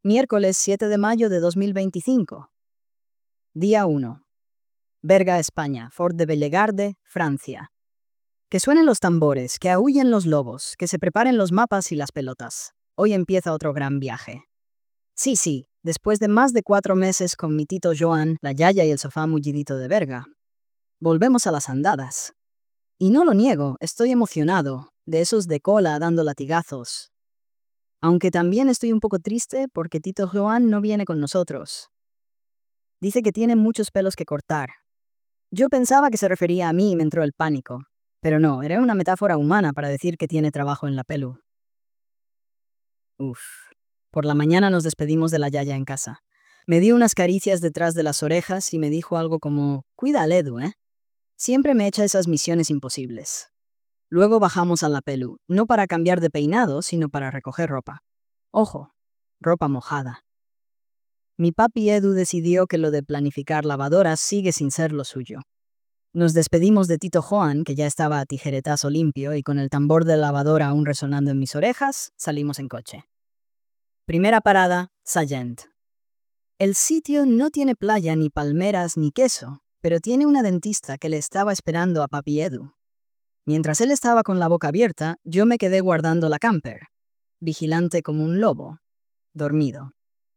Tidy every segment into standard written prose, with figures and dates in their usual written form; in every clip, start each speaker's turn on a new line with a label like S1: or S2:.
S1: Miércoles 7 de mayo de 2025. Día 1. Berga, España. Fort de Bellegarde, Francia. Que suenen los tambores, que aúllen los lobos, que se preparen los mapas y las pelotas. Hoy empieza otro gran viaje. Sí, después de más de 4 meses con mi tito Joan, la yaya y el sofá mullidito de Berga. Volvemos a las andadas. Y no lo niego, estoy emocionado, de esos de cola dando latigazos. Aunque también estoy un poco triste porque tito Joan no viene con nosotros. Dice que tiene muchos pelos que cortar. Yo pensaba que se refería a mí y me entró el pánico. Pero no, era una metáfora humana para decir que tiene trabajo en la pelu. Uf. Por la mañana nos despedimos de la yaya en casa. Me dio unas caricias detrás de las orejas y me dijo algo como, cuida al Edu, ¿eh? Siempre me echa esas misiones imposibles. Luego bajamos a la pelu, no para cambiar de peinado, sino para recoger ropa. Ojo, ropa mojada. Mi papi Edu decidió que lo de planificar lavadoras sigue sin ser lo suyo. Nos despedimos de tito Joan, que ya estaba a tijeretazo limpio, y con el tambor de lavadora aún resonando en mis orejas, salimos en coche. Primera parada, Sallent. El sitio no tiene playa, ni palmeras, ni queso, pero tiene una dentista que le estaba esperando a papi Edu. Mientras él estaba con la boca abierta, yo me quedé guardando la camper, vigilante como un lobo, dormido.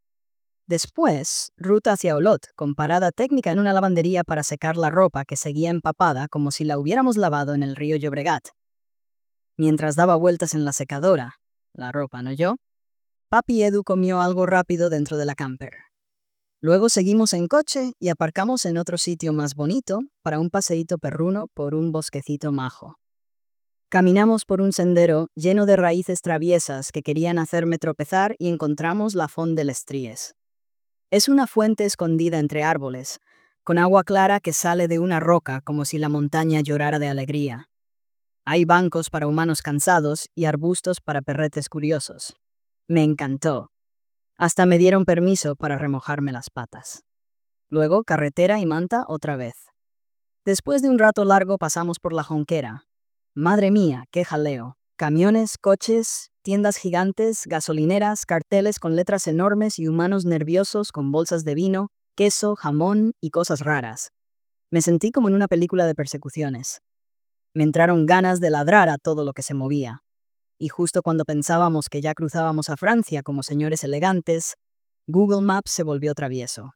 S1: Después, ruta hacia Olot, con parada técnica en una lavandería para secar la ropa que seguía empapada como si la hubiéramos lavado en el río Llobregat. Mientras daba vueltas en la secadora, la ropa, no yo, papi Edu comió algo rápido dentro de la camper. Luego seguimos en coche y aparcamos en otro sitio más bonito para un paseíto perruno por un bosquecito majo. Caminamos por un sendero lleno de raíces traviesas que querían hacerme tropezar y encontramos la Font de les Tries. Es una fuente escondida entre árboles, con agua clara que sale de una roca como si la montaña llorara de alegría. Hay bancos para humanos cansados y arbustos para perretes curiosos. Me encantó. Hasta me dieron permiso para remojarme las patas. Luego, carretera y manta otra vez. Después de un rato largo pasamos por la Jonquera. Madre mía, qué jaleo. Camiones, coches, tiendas gigantes, gasolineras, carteles con letras enormes y humanos nerviosos con bolsas de vino, queso, jamón y cosas raras. Me sentí como en una película de persecuciones. Me entraron ganas de ladrar a todo lo que se movía. Y justo cuando pensábamos que ya cruzábamos a Francia como señores elegantes, Google Maps se volvió travieso.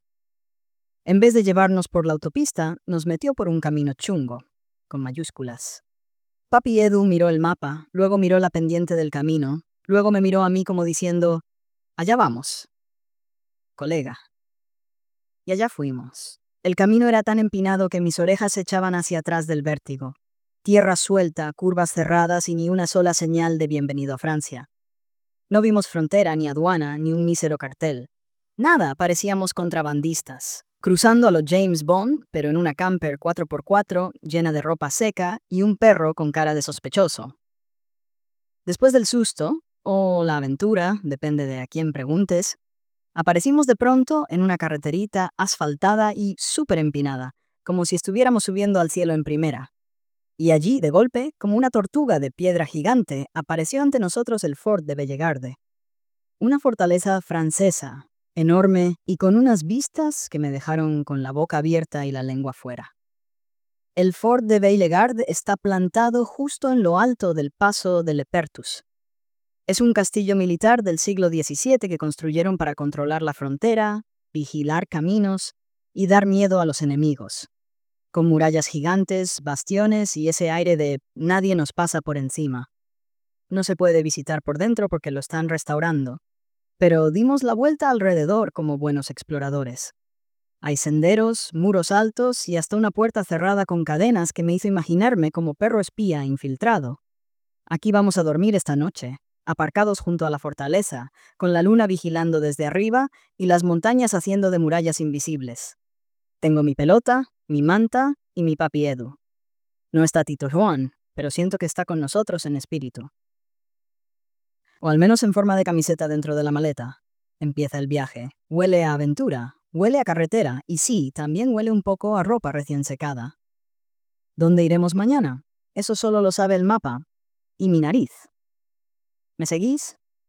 S1: En vez de llevarnos por la autopista, nos metió por un camino chungo, con mayúsculas. Papi Edu miró el mapa, luego miró la pendiente del camino, luego me miró a mí como diciendo, allá vamos, colega. Y allá fuimos. El camino era tan empinado que mis orejas se echaban hacia atrás del vértigo. Tierra suelta, curvas cerradas y ni una sola señal de bienvenido a Francia. No vimos frontera, ni aduana, ni un mísero cartel. Nada, parecíamos contrabandistas, cruzando a lo James Bond, pero en una camper 4x4 llena de ropa seca y un perro con cara de sospechoso. Después del susto, o la aventura, depende de a quién preguntes, aparecimos de pronto en una carreterita asfaltada y súper empinada, como si estuviéramos subiendo al cielo en primera. Y allí, de golpe, como una tortuga de piedra gigante, apareció ante nosotros el Fort de Bellegarde. Una fortaleza francesa, enorme y con unas vistas que me dejaron con la boca abierta y la lengua fuera. El Fort de Bellegarde está plantado justo en lo alto del paso de Le Perthus. Es un castillo militar del siglo XVII que construyeron para controlar la frontera, vigilar caminos y dar miedo a los enemigos. Con murallas gigantes, bastiones y ese aire de nadie nos pasa por encima. No se puede visitar por dentro porque lo están restaurando, pero dimos la vuelta alrededor como buenos exploradores. Hay senderos, muros altos y hasta una puerta cerrada con cadenas que me hizo imaginarme como perro espía infiltrado. Aquí vamos a dormir esta noche, aparcados junto a la fortaleza, con la luna vigilando desde arriba y las montañas haciendo de murallas invisibles. Tengo mi pelota, mi manta y mi papi Edu. No está tito Joan, pero siento que está con nosotros en espíritu. O al menos en forma de camiseta dentro de la maleta. Empieza el viaje. Huele a aventura, huele a carretera y sí, también huele un poco a ropa recién secada. ¿Dónde iremos mañana? Eso solo lo sabe el mapa. Y mi nariz. ¿Me seguís?